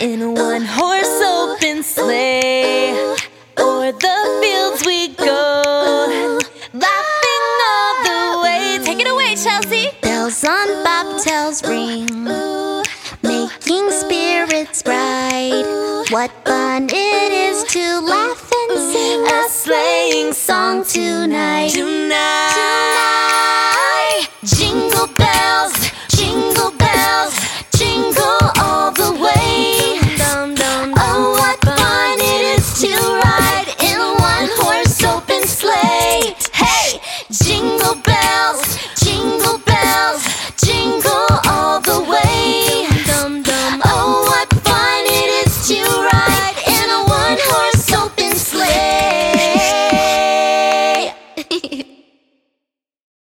in a one-horse open sleigh. O'er the fields we go, laughing all the way. Take it away, Chelsea. Bells on bobtails ring, making spirits bright. What fun it is to laugh and sing a sleighing song tonight. Tonight.